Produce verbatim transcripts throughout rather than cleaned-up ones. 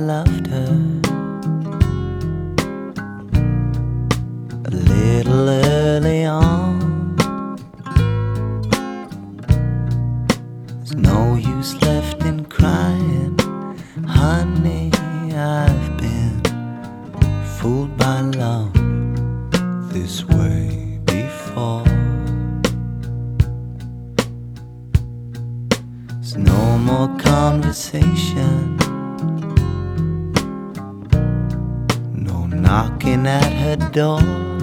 loved her a little early on. There's no use left in crying, honey, I've been fooled by love this way before. There's no more conversation, no knocking at her door.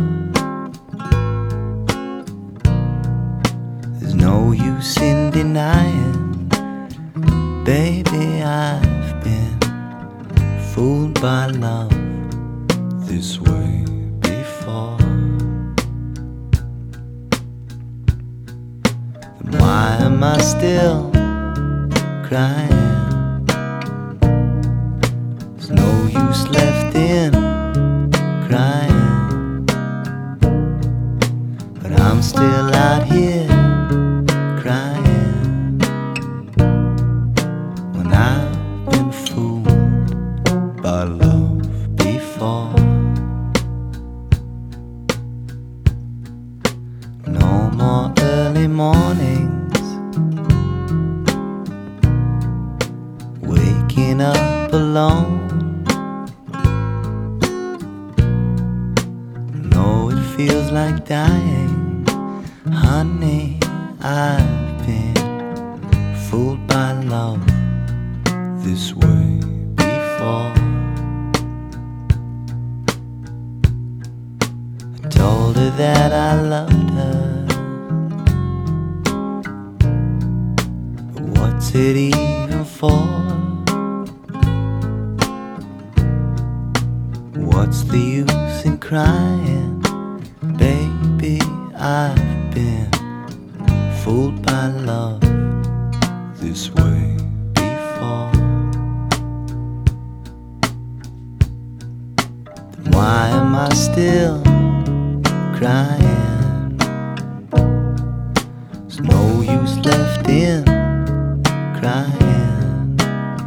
There's no use in denying, baby, I've been fooled by love this way before. Then why am I still crying? There's no use left in crying, but I'm still out here crying when I've been fooled by love before. No more early mornings, waking up alone. No, it feels like dying, honey, I've been fooled by love this way before. I told her that I loved her, but what's it even for? What's the use in crying, baby, I've been fooled by love this way before. Then why am I still crying? There's no use left in crying,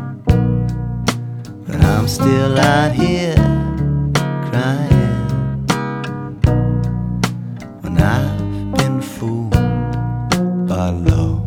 but I'm still out here crying when I've been fooled by love.